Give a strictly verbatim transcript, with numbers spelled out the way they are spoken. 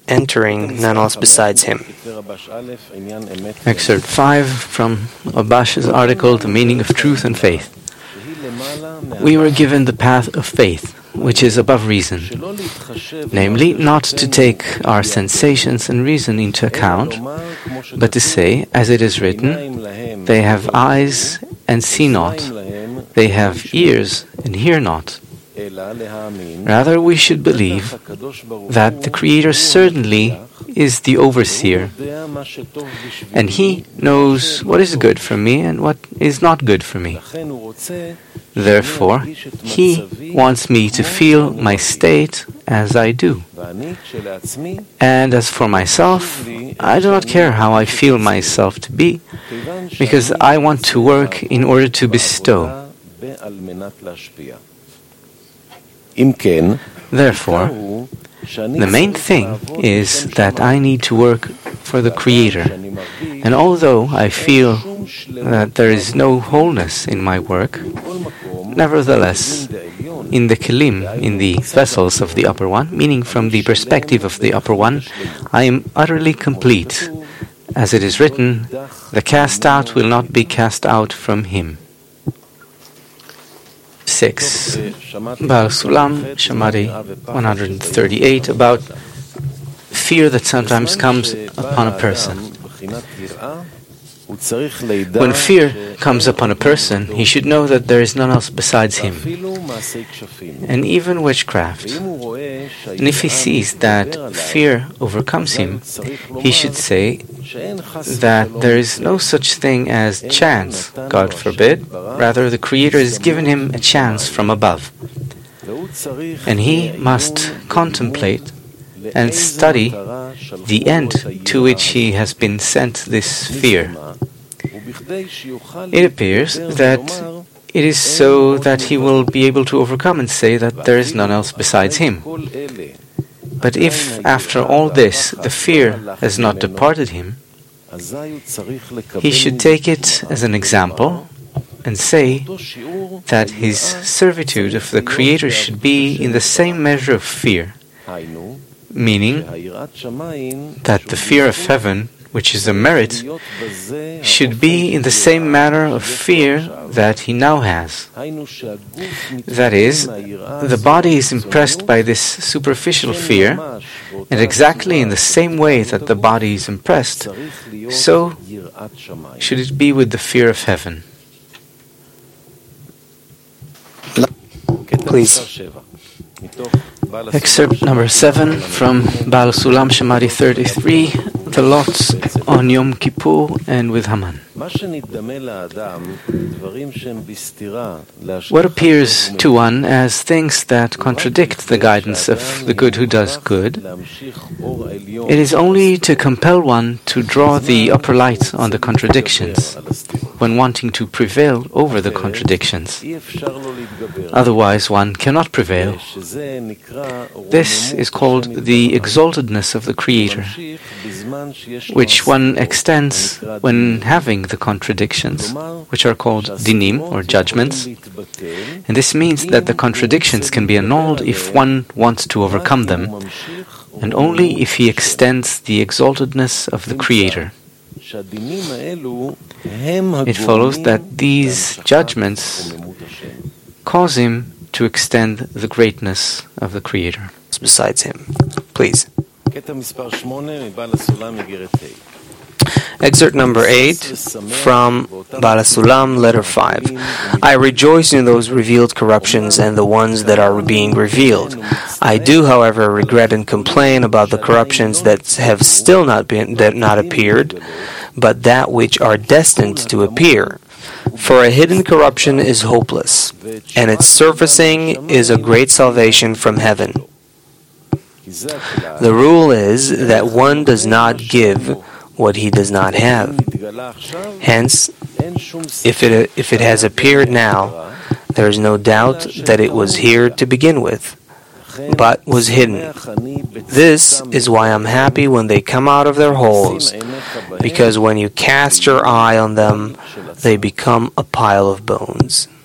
entering none else besides him. Excerpt five from Abash's article, The Meaning of Truth and Faith. We were given the path of faith, which is above reason, namely, not to take our sensations and reason into account, but to say, as it is written, they have eyes and see not, they have ears and hear not. Rather, we should believe that the Creator certainly is the overseer, and He knows what is good for me and what is not good for me. Therefore, He wants me to feel my state as I do. And as for myself, I do not care how I feel myself to be, because I want to work in order to bestow. Therefore, the main thing is that I need to work for the Creator. And although I feel that there is no wholeness in my work, nevertheless, in the kelim, in the vessels of the Upper One, meaning from the perspective of the Upper One, I am utterly complete. As it is written, the cast out will not be cast out from him. six. Baal Sulam, Shamati one thirty-eight, about fear that sometimes comes upon a person. When fear comes upon a person, he should know that there is none else besides him, and even witchcraft. And if he sees that fear overcomes him, he should say that there is no such thing as chance, God forbid. Rather, the Creator has given him a chance from above. And he must contemplate and study the end to which he has been sent this fear. It appears that it is so that he will be able to overcome and say that there is none else besides him. But if, after all this, the fear has not departed him, he should take it as an example and say that his servitude of the Creator should be in the same measure of fear, meaning that the fear of heaven, which is a merit, should be in the same manner of fear that he now has. That is, the body is impressed by this superficial fear, and exactly in the same way that the body is impressed, so should it be with the fear of heaven. Please. Excerpt number seven from Baal Sulam Shamati thirty-three, the lots on Yom Kippur and with Haman. What appears to one as things that contradict the guidance of the good who does good, it is only to compel one to draw the upper light on the contradictions, when wanting to prevail over the contradictions. Otherwise one cannot prevail. This is called the exaltedness of the Creator, which one extends when having the contradictions, which are called dinim, or judgments. And this means that the contradictions can be annulled if one wants to overcome them, and only if he extends the exaltedness of the Creator. It follows that these judgments cause him to extend the greatness of the Creator. Besides him. Please. Excerpt number eight from Baal Sulam, letter five. I rejoice in those revealed corruptions and the ones that are being revealed. I do, however, regret and complain about the corruptions that have still not been that not appeared, but that which are destined to appear. For a hidden corruption is hopeless, and its surfacing is a great salvation from heaven. The rule is that one does not give what he does not have. Hence, if it if it has appeared now, there is no doubt that it was here to begin with, but was hidden. This is why I'm happy when they come out of their holes, because when you cast your eye on them, they become a pile of bones.